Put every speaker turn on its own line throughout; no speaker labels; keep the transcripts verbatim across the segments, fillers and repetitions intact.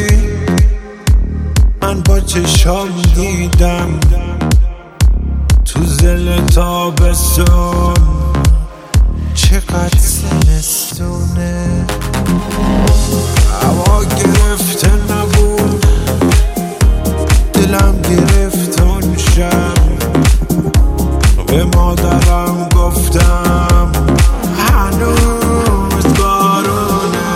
من با چشام دیدم تو زل تابستون چقدر زمستونه. هوا گرفته نبود، دلم گرفت اون شب. به مادرم گفتم هنوز بارونه.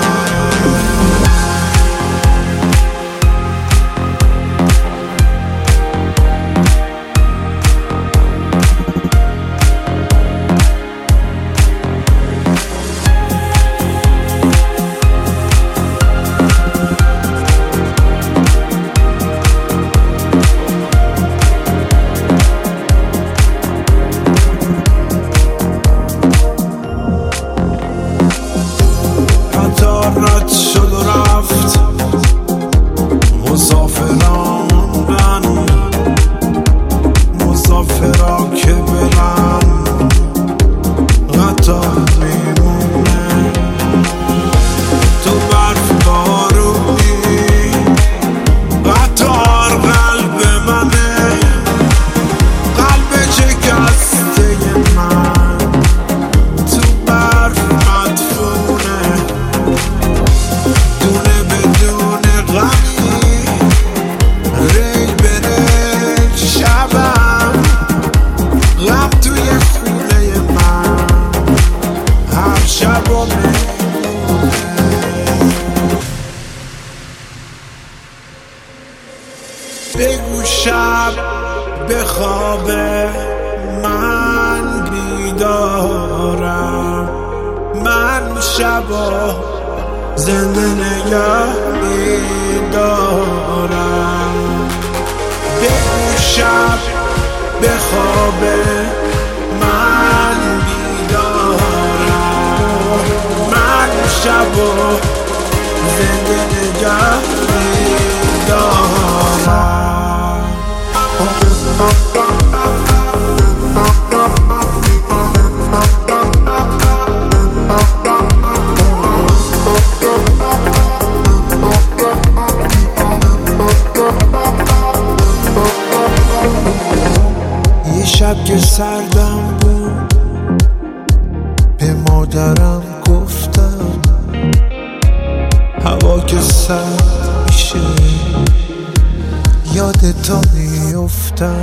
رد شد و رفت، مسافران موندن، مسافرا که برن قطار میمونه. تو برف بارونی قطار قلب منه، قلب شکسته من تو برف مدفونه. دونه بدون غمی ریل به ریل شبم، غم توی خونه من هر شب و میمونه. بگو شب بخوابه من بیدارم، من شبا زنده نگه میدارم. بگو شب بخوابه من بیدارم، من شبا زنده نگه میدارم. شب که سردم بود به مادرم گفتم هوا که سرد میشه یادتا میفتم.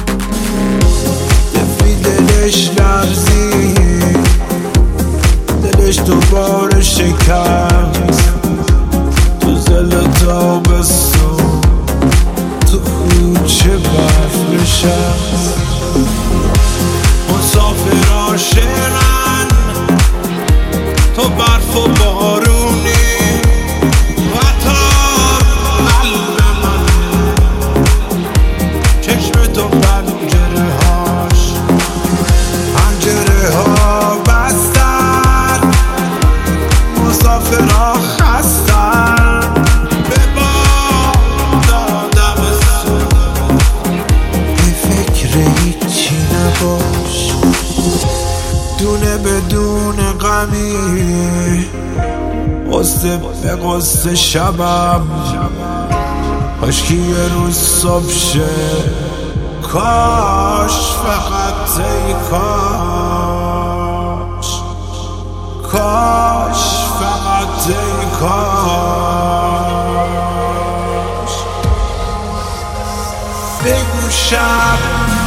طفلی دلش لرزید، دلش دوباره شکست تو زل تابستون، تو کوچه برف نشست. مسافرها شعرن، تو برف و بارونی قطار قلب من. چشم تو پنجره هاش پنجره ها بستن، مسافرها خستن به باد آدمستون. به فکر هیچی نباش، دونه بدون غمی قصه به قصه شبم. کاشکی یه روز صبح شه، کاش فقط ای کاش، کاش فقط ای کاش. بگو شب